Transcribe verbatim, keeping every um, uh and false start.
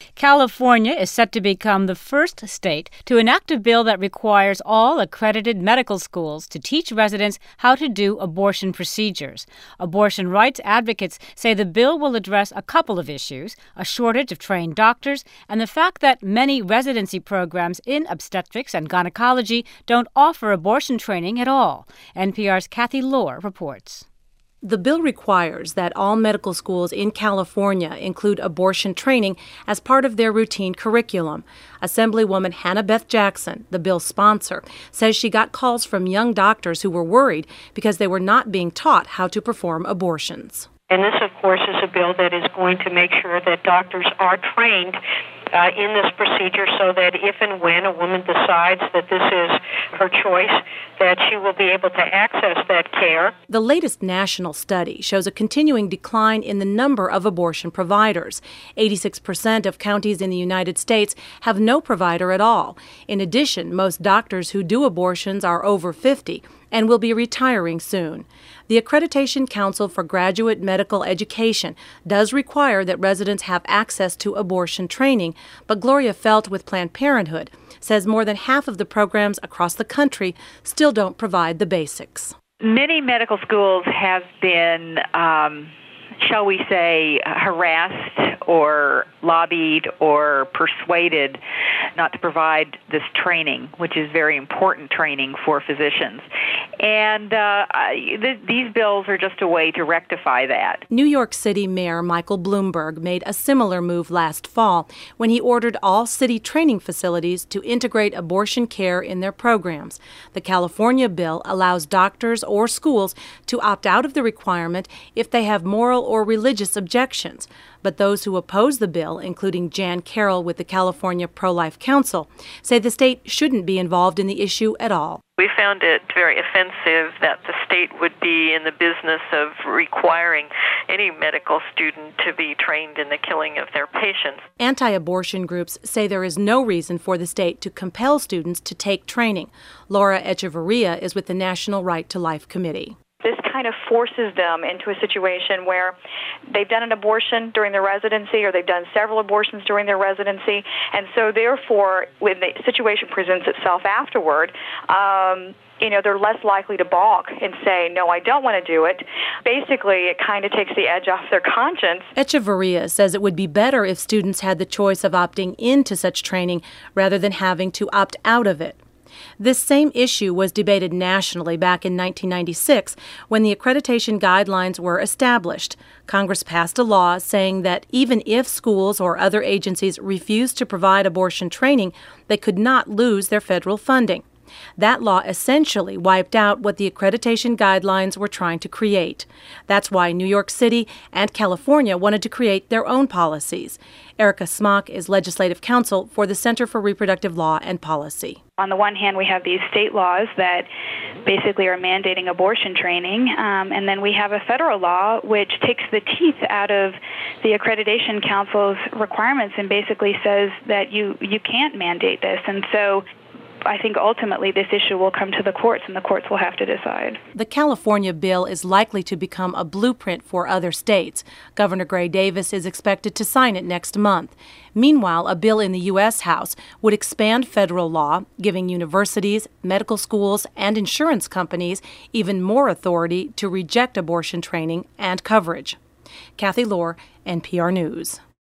California is set to become the first state to enact a bill that requires all accredited medical schools to teach residents how to do abortion procedures. Abortion rights advocates say the bill will address a couple of issues: a shortage of trained doctors and the fact that many residency programs in obstetrics and gynecology don't offer abortion training at all. N P R's Kathy Lohr reports. The bill requires that all medical schools in California include abortion training as part of their routine curriculum. Assemblywoman Hannah Beth Jackson, the bill's sponsor, says she got calls from young doctors who were worried because they were not being taught how to perform abortions. And this, of course, is a bill that is going to make sure that doctors are trained uh, in this procedure so that if and when a woman decides that this is her choice, that she will be able to access that care. The latest national study shows a continuing decline in the number of abortion providers. eighty-six percent of counties in the United States have no provider at all. In addition, most doctors who do abortions are over fifty and will be retiring soon. The Accreditation Council for Graduate Medical Education does require that residents have access to abortion training, but Gloria Felt with Planned Parenthood says more than half of the programs across the country still don't provide the basics. Many medical schools have been, um, shall we say, harassed or lobbied or persuaded not to provide this training, which is very important training for physicians. And uh, th- these bills are just a way to rectify that. New York City Mayor Michael Bloomberg made a similar move last fall when he ordered all city training facilities to integrate abortion care in their programs. The California bill allows doctors or schools to opt out of the requirement if they have moral or religious objections. But those who oppose the bill, including Jan Carroll with the California Pro-Life Council, say the state shouldn't be involved in the issue at all. We found it very offensive that the state would be in the business of requiring any medical student to be trained in the killing of their patients. Anti-abortion groups say there is no reason for the state to compel students to take training. Laura Echevarria is with the National Right to Life Committee. This kind of forces them into a situation where they've done an abortion during their residency or they've done several abortions during their residency, and so therefore when the situation presents itself afterward, um, you know, they're less likely to balk and say, no, I don't want to do it. Basically, it kind of takes the edge off their conscience. Echevarria says it would be better if students had the choice of opting into such training rather than having to opt out of it. This same issue was debated nationally back in nineteen ninety-six when the accreditation guidelines were established. Congress passed a law saying that even if schools or other agencies refused to provide abortion training, they could not lose their federal funding. That law essentially wiped out what the accreditation guidelines were trying to create. That's why New York City and California wanted to create their own policies. Erica Smock is legislative counsel for the Center for Reproductive Law and Policy. On the one hand, we have these state laws that basically are mandating abortion training, um, and then we have a federal law which takes the teeth out of the Accreditation Council's requirements and basically says that you, you can't mandate this. And so I think ultimately this issue will come to the courts, and the courts will have to decide. The California bill is likely to become a blueprint for other states. Governor Gray Davis is expected to sign it next month. Meanwhile, a bill in the U S House would expand federal law, giving universities, medical schools, and insurance companies even more authority to reject abortion training and coverage. Kathy Lohr, N P R News.